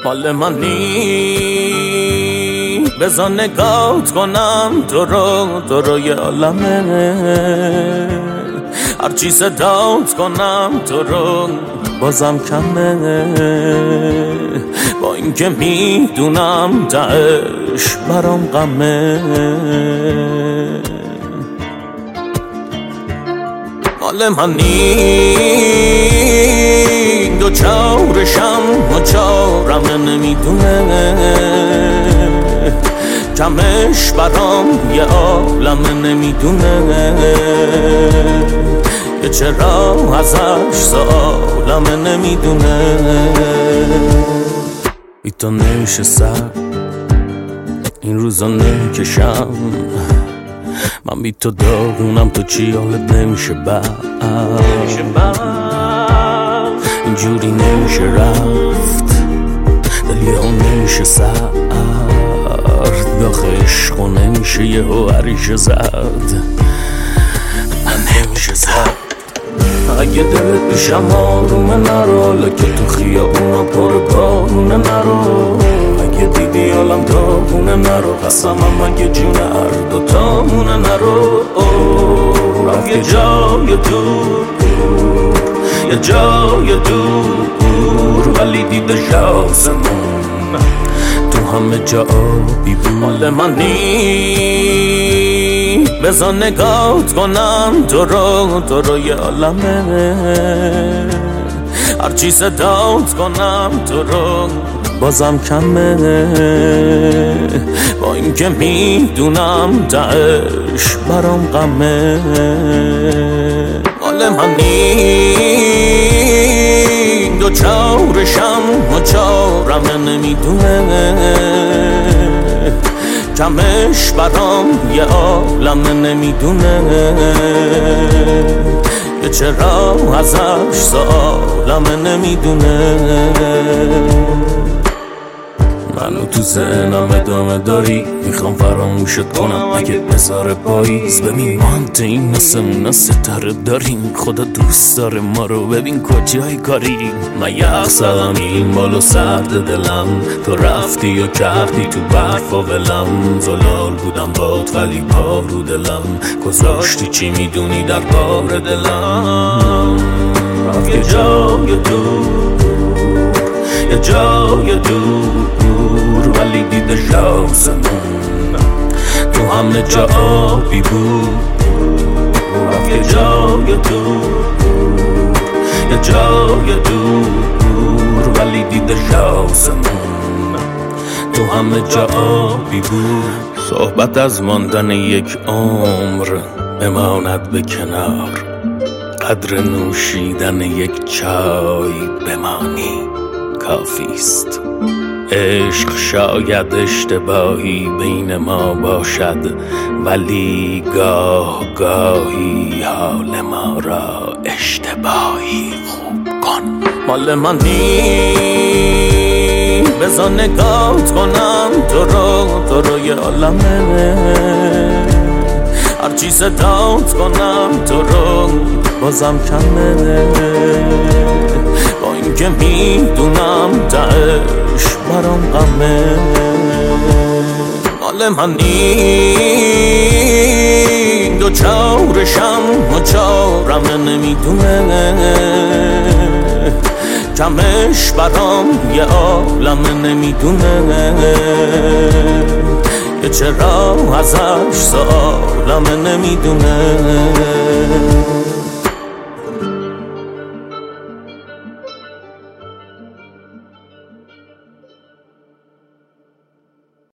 مال منی بذار نگات کنم تو رو یه عالمه، هرچی صدات کنم تو رو بازم کمه، با اینکه میدونم تهش برام غمه. مال منی دو چارشم و چارم نمیدونه، کمش برام یه عالمه نمیدونه، که چرا ازش سالمه نمیدونه. ای تو نمیشه سر این روزا نمیکشم، من بی تو داغونم، تو چی حالت نمیشه بعد اینجوری نمیشه رفت، دلی ها نمیشه سرد، داخل عشقو نمیشه یه هوریشه زد، من نمیشه زد. اگه دلت پیشم آرومه نرو، لکه تو خیابونا پر بارونه نرو، اگه دیدی حالم داغونه نرو، قسمم اگه جون هر دوتامونه نرو. رفت یه جای دور، یه جای دور، ولی دیدش آسمون تو همه جا آبی بود. مال منی بذار نگات کنم تو رو یه عالمه، هرچی صدات کنم تو رو بازم کمه، با اینکه میدونم تهش برام غمه. مال منی دو چارشم و چارم نمیدونه، کمش برام یه عالمه نمیدونه، که چرا ازش سالمه نمیدونه. منو تو ذهنم ادامه داری، میخوام فراموشت کنم اگه بذاره پاییز. ببین ما هم این نسمون ستاره داریم، خدا دوست داره ما رو، ببین کجای کاریم. من یخ زدم این بالا سرد دلم، تو رفتی و کردی تو برف و ولم، زلال بودم باد ولی پا رو دلم، گذاشتی چی میدونی در بار دلم. رفت یه جای دور، یه جای دور، ولی دیدش آسمون تو همه جا آبی بود. رفت یه جای دور، یه جای دور، ولی دیدش آسمون تو همه جا آبی بود. صحبت از ماندن یک عمر بماند به کنار، قدر نوشیدن یک چای بمانی کافیست. عشق شاید اشتباهی بین ما باشد، ولی گاه گاهی حال ما را اشتباهی خوب کن. مال منی بذار نگات کنم تو رو یه عالمه، هرچی صدات کنم تو رو بازم کمه، با اینکه میدونم تهش برام غمه. مال منی دو چارشم و چارم نمیدونه، کمش برام یه عالمه نمیدونه، که چرا ازش سالمه نمیدونه.